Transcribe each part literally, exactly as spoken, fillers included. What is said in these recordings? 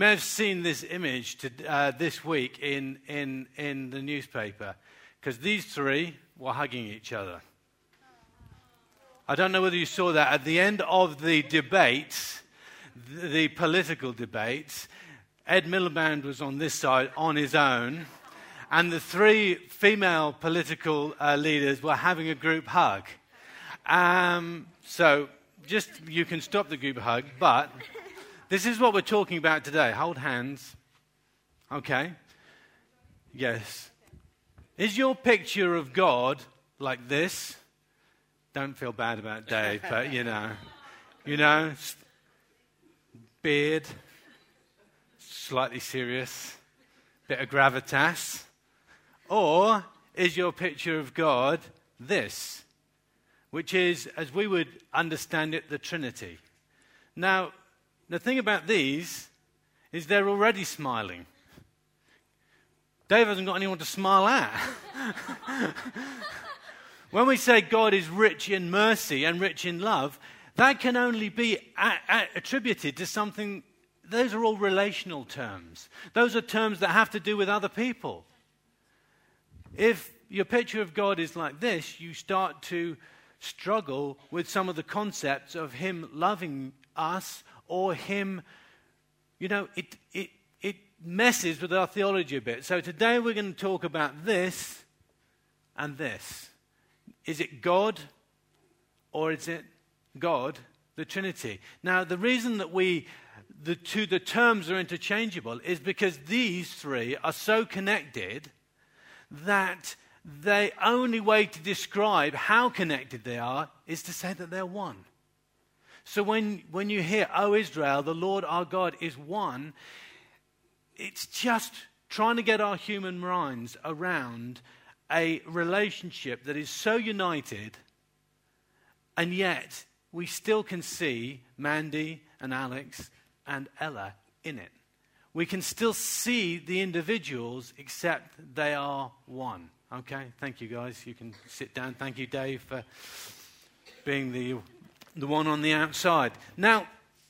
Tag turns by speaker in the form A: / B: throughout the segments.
A: may have seen this image to, uh, this week in, in, in the newspaper, because these three were hugging each other. I don't know whether you saw that. At the end of the debates, the, the political debates, Ed Miliband was on this side on his own, and the three female political uh, leaders were having a group hug. Um, so just, you can stop the group hug, but this is what we're talking about today. Hold hands. Okay. Yes. Is your picture of God like this? Don't feel bad about Dave, but you know, you know, beard, slightly serious, bit of gravitas. Or is your picture of God this, which is, as we would understand it, the Trinity? Now, the thing about these is they're already smiling. Dave hasn't got anyone to smile at. When we say God is rich in mercy and rich in love, that can only be a- a- attributed to something. Those are all relational terms. Those are terms that have to do with other people. If your picture of God is like this, you start to struggle with some of the concepts of him loving us, or him, you know, it, it, it messes with our theology a bit. So today we're going to talk about this and this. Is it God, or is it God, the Trinity? Now, the reason that we, the two, the terms are interchangeable is because these three are so connected that the only way to describe how connected they are is to say that they're one. So when, when you hear, "O Israel, the Lord our God is one," it's just trying to get our human minds around a relationship that is so united, and yet we still can see Mandy and Alex and Ella in it. We can still see the individuals, except they are one. Okay, thank you guys. You can sit down. Thank you, Dave, for being the the one on the outside. Now,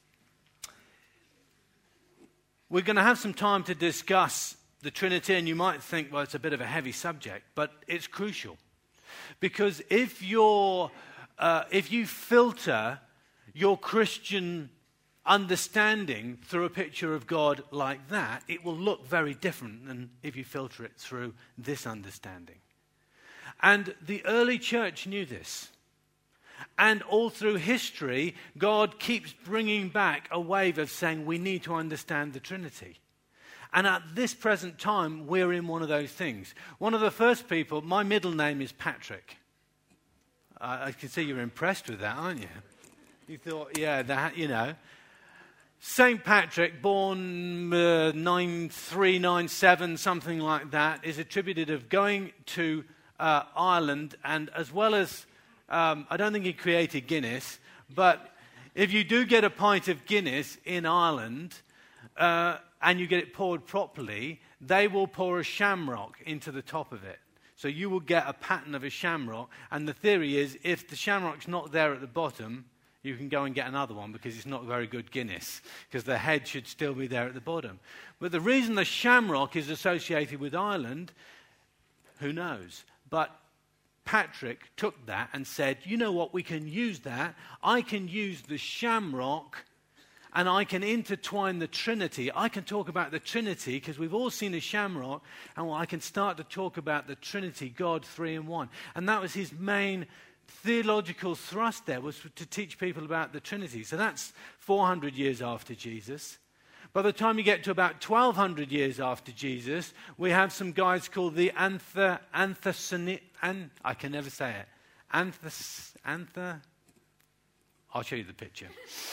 A: we're going to have some time to discuss the Trinity, and you might think, well, it's a bit of a heavy subject, but it's crucial. Because if you're, uh, if you filter your Christian understanding through a picture of God like that, it will look very different than if you filter it through this understanding. And the early church knew this. And all through history, God keeps bringing back a wave of saying we need to understand the Trinity. And at this present time, we're in one of those things. One of the first people, my middle name is Patrick. Uh, I can see you're impressed with that, aren't you? You thought, yeah, that, you know. Saint Patrick, born uh, nine three nine seven, something like that, is attributed of going to uh, Ireland, and as well as, um, I don't think he created Guinness, but if you do get a pint of Guinness in Ireland, uh, and you get it poured properly, they will pour a shamrock into the top of it. So you will get a pattern of a shamrock, and the theory is if the shamrock's not there at the bottom, you can go and get another one because it's not very good Guinness, because the head should still be there at the bottom. But the reason the shamrock is associated with Ireland, who knows? But Patrick took that and said, you know what, we can use that. I can use the shamrock and I can intertwine the Trinity. I can talk about the Trinity because we've all seen a shamrock, and well, I can start to talk about the Trinity, God three in one. And that was his main theological thrust there, was to teach people about the Trinity. So that's four hundred years after Jesus. By the time you get to about twelve hundred years after Jesus, we have some guys called the Anther, Anthosoni, an, I can never say it. Anthos, Anther, I'll show you the picture.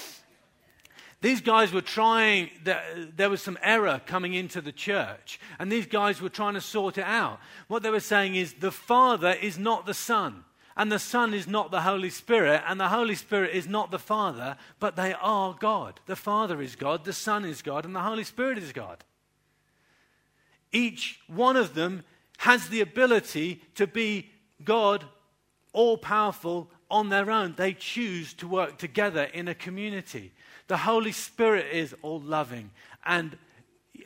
A: These guys were trying, there was some error coming into the church, and these guys were trying to sort it out. What they were saying is the Father is not the Son, and the Son is not the Holy Spirit, and the Holy Spirit is not the Father, but they are God. The Father is God, the Son is God, and the Holy Spirit is God. Each one of them has the ability to be God, all-powerful, on their own. They choose to work together in a community. The Holy Spirit is all-loving and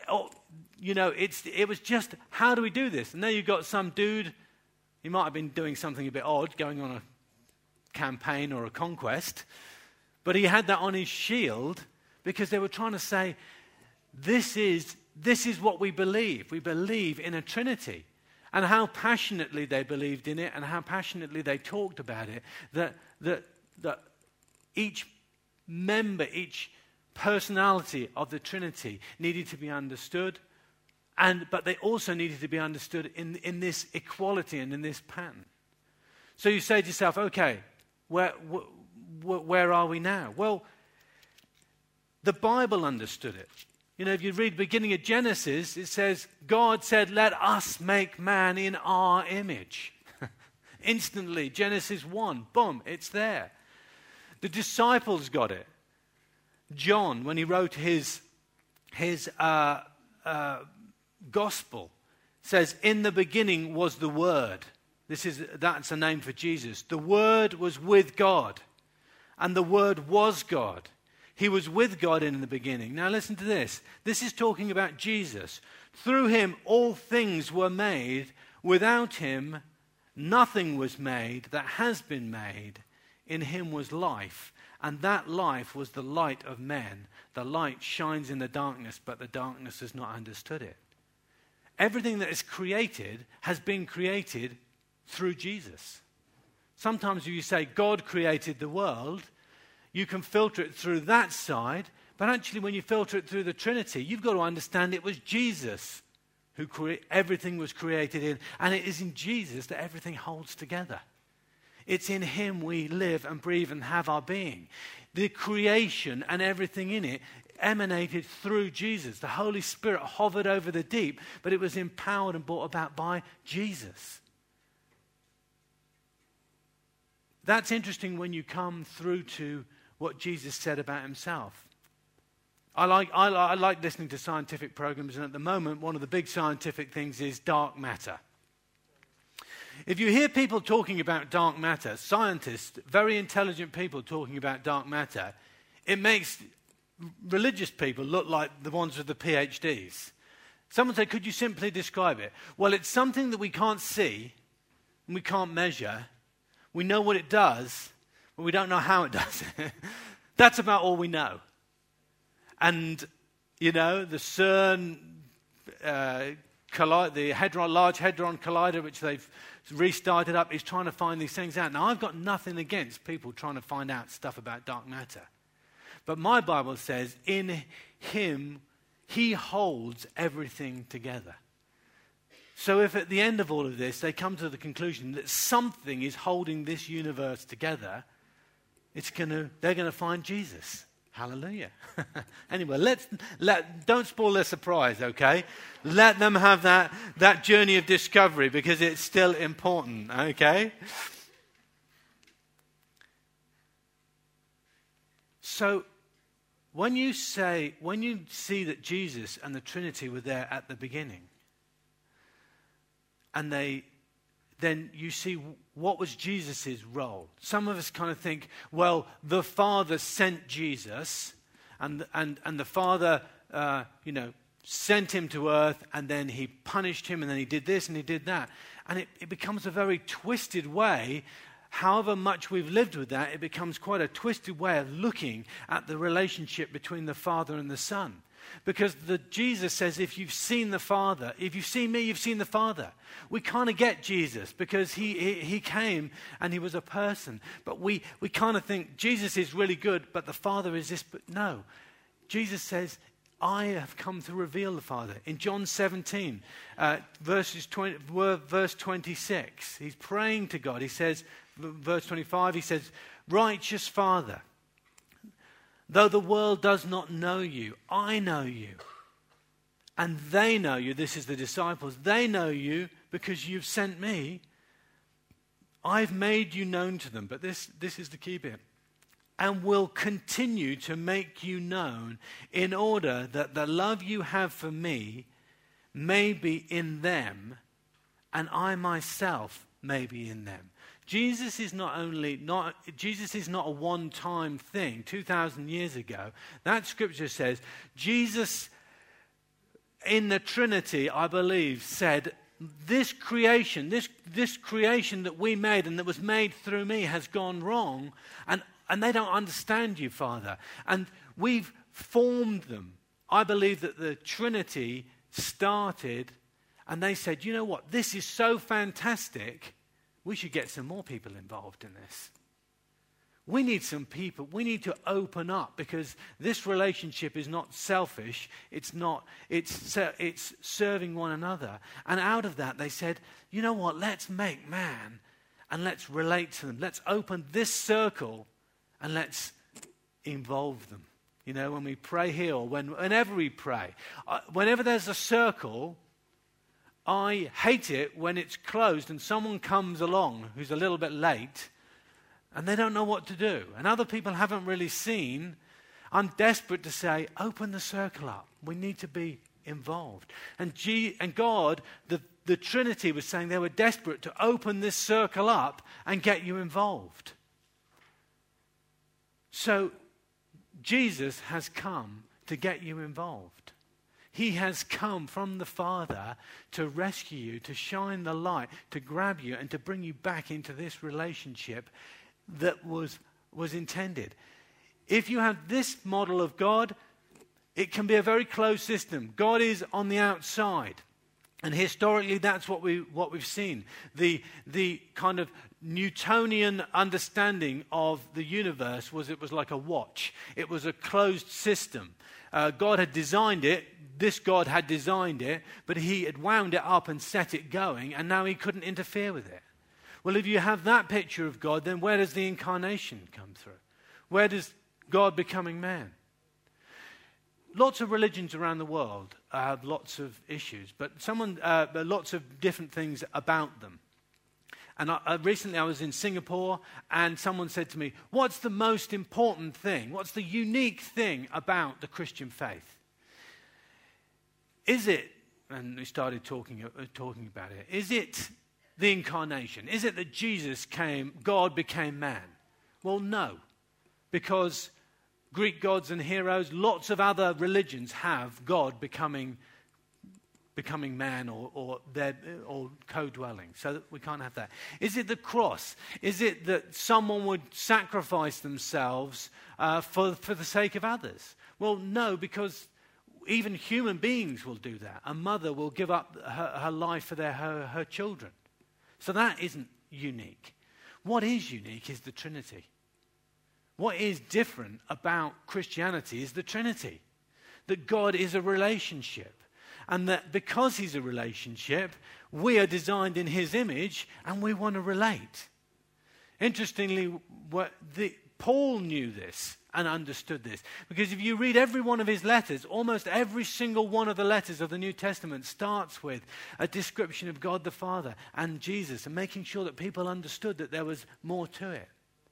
A: oh, you know, it's it was just, how do we do this? And then you've got some dude, he might have been doing something a bit odd, going on a campaign or a conquest, but he had that on his shield because they were trying to say, this is this is what we believe. We believe in a Trinity. And how passionately they believed in it and how passionately they talked about it, that that that each member, each personality of the Trinity needed to be understood, and but they also needed to be understood in, in this equality and in this pattern. So you say to yourself, okay, where, wh- where are we now? Well, the Bible understood it. You know, if you read the beginning of Genesis, it says, God said, let us make man in our image. Instantly, Genesis one, boom, it's there. The disciples got it. John, when he wrote his, his uh, uh, gospel, says, in the beginning was the Word. This is, that's a name for Jesus. The Word was with God, and the Word was God. He was with God in the beginning. Now listen to this. This is talking about Jesus. Through him all things were made. Without him nothing was made that has been made. In him was life, and that life was the light of men. The light shines in the darkness, but the darkness has not understood it. Everything that is created has been created through Jesus. Sometimes you say God created the world, you can filter it through that side, but actually when you filter it through the Trinity, you've got to understand it was Jesus who cre- everything was created in, and it is in Jesus that everything holds together. It's in him we live and breathe and have our being. The creation and everything in it emanated through Jesus. The Holy Spirit hovered over the deep, but it was empowered and brought about by Jesus. That's interesting when you come through to what Jesus said about himself. I like, I, I like listening to scientific programs, and at the moment, one of the big scientific things is dark matter. If you hear people talking about dark matter, scientists, very intelligent people talking about dark matter, it makes religious people look like the ones with the P H Ds. Someone said, could you simply describe it? Well, it's something that we can't see and we can't measure. We know what it does, but we don't know how it does it. That's about all we know. And, you know, the CERN, uh, colli- the Hadron, Large Hadron Collider, which they've restarted up, is trying to find these things out. Now, I've got nothing against people trying to find out stuff about dark matter. But my Bible says, in him, he holds everything together. So if at the end of all of this, they come to the conclusion that something is holding this universe together, it's gonna, they're going to find Jesus. Hallelujah. Anyway, let's, let, don't spoil their surprise, okay? Let them have that, that journey of discovery because it's still important, okay? So when you say, when you see that Jesus and the Trinity were there at the beginning, and they, then you see what was Jesus' role. Some of us kind of think, well, the Father sent Jesus, and and and the Father, uh, you know, sent him to earth, and then he punished him, and then he did this and he did that, and it, it becomes a very twisted way. However much we've lived with that, it becomes quite a twisted way of looking at the relationship between the Father and the Son. Because the, Jesus says, if you've seen the Father, if you've seen me, you've seen the Father. We kind of get Jesus because he, he he came and he was a person. But we, we kind of think Jesus is really good, but the Father is this. But no, Jesus says, I have come to reveal the Father. In John seventeen, uh, verses twenty, verse twenty-six, he's praying to God. He says, verse twenty-five, he says, righteous Father, though the world does not know you, I know you. And they know you. This is the disciples. They know you because you've sent me. I've made you known to them. But this, this is the key bit. And will continue to make you known in order that the love you have for me may be in them and I myself may be in them. Jesus is not only not Jesus is not a one-time thing. two thousand years ago, that scripture says Jesus in the Trinity, I believe, said, this creation, this, this creation that we made and that was made through me has gone wrong, and, and they don't understand you, Father. And we've formed them. I believe that the Trinity started, and they said, you know what, this is so fantastic, we should get some more people involved in this. We need some people. We need to open up, because this relationship is not selfish. It's not, it's, it's serving one another. And out of that, they said, you know what, let's make man and let's relate to them. Let's open this circle and let's involve them. You know, when we pray here or when, whenever we pray, uh, whenever there's a circle, I hate it when it's closed and someone comes along who's a little bit late and they don't know what to do. And other people haven't really seen. I'm desperate to say, open the circle up. We need to be involved. And G- and God, the, the Trinity was saying they were desperate to open this circle up and get you involved. So Jesus has come to get you involved. He has come from the Father to rescue you, to shine the light, to grab you and to bring you back into this relationship that was, was intended. If you have this model of God, it can be a very closed system. God is on the outside. And historically, that's what, we, what we've seen. The, the kind of Newtonian understanding of the universe was it was like a watch. It was a closed system. Uh, God had designed it. This God had designed it, but he had wound it up and set it going, and now he couldn't interfere with it. Well, if you have that picture of God, then where does the incarnation come through? Where does God becoming man? Lots of religions around the world have lots of issues, but someone, uh, lots of different things about them. And I, uh, recently I was in Singapore, and someone said to me, what's the most important thing? What's the unique thing about the Christian faith? Is it, and we started talking, uh, talking about it, is it the incarnation? Is it that Jesus came, God became man? Well, no, because Greek gods and heroes, lots of other religions have God becoming becoming man or or, their, or co-dwelling. So we can't have that. Is it the cross? Is it that someone would sacrifice themselves uh, for, for the sake of others? Well, no, because even human beings will do that. A mother will give up her, her life for their, her, her children. So that isn't unique. What is unique is the Trinity. What is different about Christianity is the Trinity. That God is a relationship. And that because he's a relationship, we are designed in his image and we want to relate. Interestingly, what the, Paul knew this and understood this. Because if you read every one of his letters, almost every single one of the letters of the New Testament starts with a description of God the Father and Jesus, and making sure that people understood that there was more to it.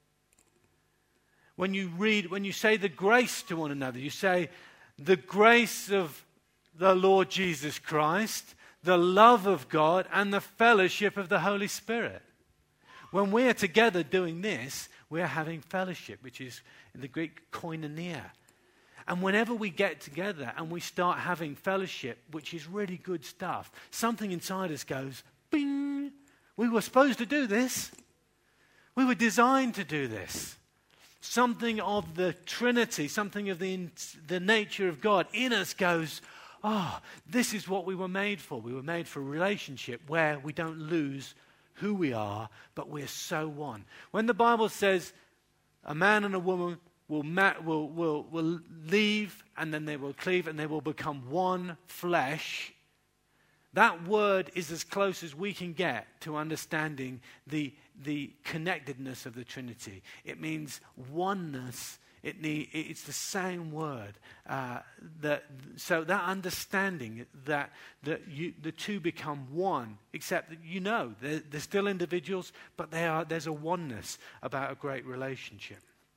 A: When you read, when you say the grace to one another, you say the grace of the Lord Jesus Christ, the love of God, and the fellowship of the Holy Spirit. When we're together doing this, we're having fellowship, which is in the Greek koinonia. And whenever we get together and we start having fellowship, which is really good stuff, something inside us goes, bing, we were supposed to do this. We were designed to do this. Something of the Trinity, something of the, the nature of God in us goes, oh, this is what we were made for. We were made for a relationship where we don't lose who we are, but we're so one. When the Bible says a man and a woman will, ma- will, will, will leave and then they will cleave and they will become one flesh, that word is as close as we can get to understanding the, the connectedness of the Trinity. It means oneness. It need, it's the same word. Uh, that, so that understanding that, that you, the two become one, except that you know they're, they're still individuals, but they are, there's a oneness about a great relationship.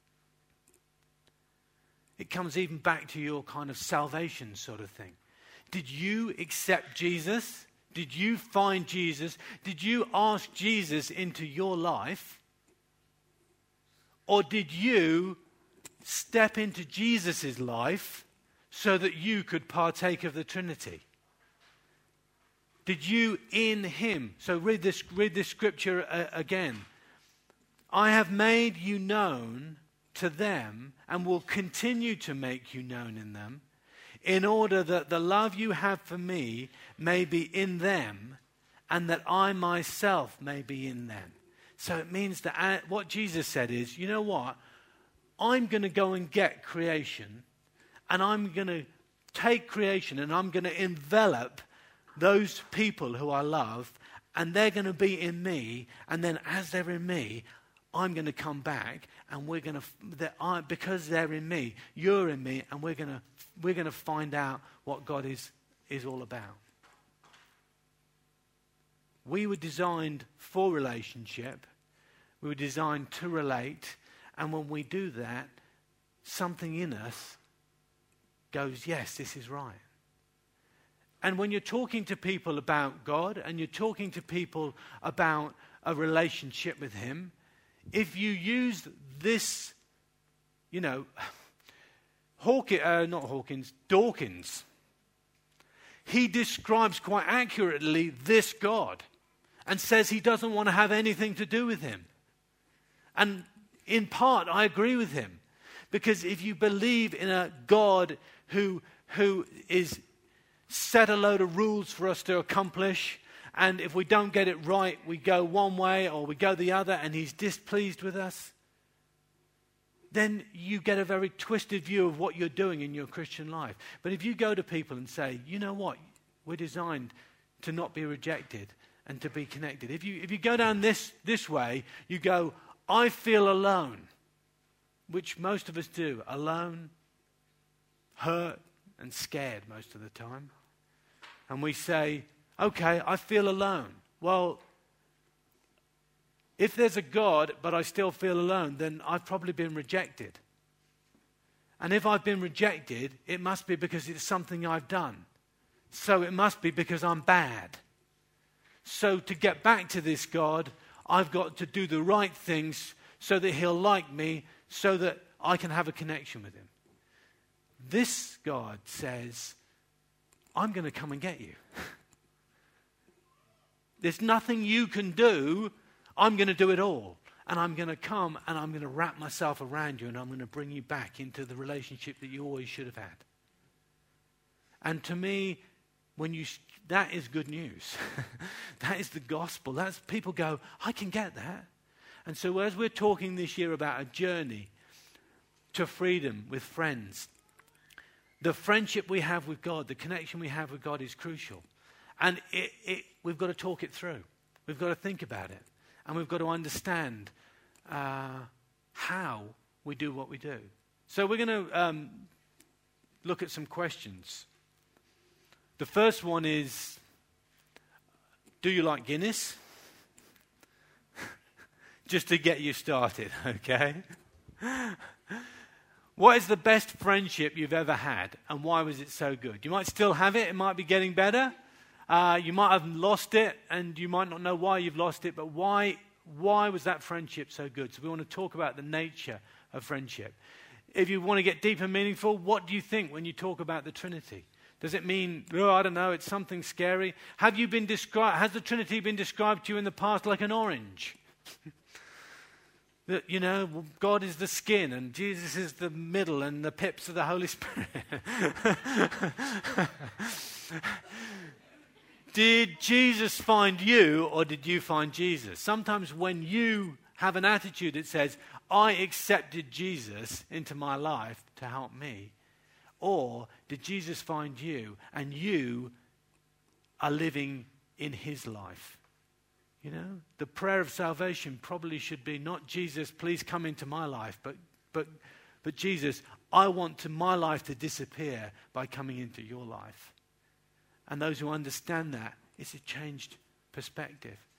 A: It comes even back to your kind of salvation sort of thing. Did you accept Jesus? Did you find Jesus? Did you ask Jesus into your life? Or did you step into Jesus' life so that you could partake of the Trinity? Did you in him? So read this, read this scripture uh, again. I have made you known to them and will continue to make you known in them, in order that the love you have for me may be in them and that I myself may be in them. So it means that uh, what Jesus said is, you know what? I'm going to go and get creation, and I'm going to take creation and I'm going to envelop those people who I love, and they're going to be in me, and then as they're in me, I'm going to come back, and we're going to, I, because they're in me, you're in me, and we're going to we're going to find out what God is is all about. We were designed for relationship. We were designed to relate, and when we do that, something in us goes, yes, this is right. And when you're talking to people about God and you're talking to people about a relationship with him, if you use this, you know, Hawkins, uh, not Hawkins, Dawkins, he describes quite accurately this God and says he doesn't want to have anything to do with him. And in part, I agree with him. Because if you believe in a God who who is set a load of rules for us to accomplish, and if we don't get it right, we go one way or we go the other, and he's displeased with us, then you get a very twisted view of what you're doing in your Christian life. But if you go to people and say, you know what, we're designed to not be rejected and to be connected. If you if you go down this this way, you go, I feel alone, which most of us do, alone, hurt, and scared most of the time. And we say, okay, I feel alone. Well, if there's a God, but I still feel alone, then I've probably been rejected. And if I've been rejected, it must be because it's something I've done. So it must be because I'm bad. So to get back to this God, I've got to do the right things so that he'll like me, so that I can have a connection with him. This God says, I'm going to come and get you. There's nothing you can do. I'm going to do it all. And I'm going to come and I'm going to wrap myself around you, and I'm going to bring you back into the relationship that you always should have had. And to me, when you that is good news. That is the gospel. That's people go, I can get that. And so as we're talking this year about a journey to freedom with friends, the friendship we have with God, the connection we have with God is crucial. And it, it, we've got to talk it through. We've got to think about it. And we've got to understand uh, how we do what we do. So we're going to um, look at some questions. The first one is, do you like Guinness? Just to get you started, okay? What is the best friendship you've ever had, and why was it so good? You might still have it. It might be getting better. Uh, you might have lost it, and you might not know why you've lost it, but why, why was that friendship so good? So we want to talk about the nature of friendship. If you want to get deep and meaningful, what do you think when you talk about the Trinity? Does it mean, oh, I don't know, it's something scary? Have you been described, has the Trinity been described to you in the past like an orange? That, you know, God is the skin and Jesus is the middle and the pips of the Holy Spirit. Did Jesus find you, or did you find Jesus? Sometimes when you have an attitude that says, I accepted Jesus into my life to help me, or did Jesus find you and you are living in his life? You know, the prayer of salvation probably should be not, Jesus, please come into my life, but but but Jesus, I want to my life to disappear by coming into your life. And those who understand that, it's a changed perspective.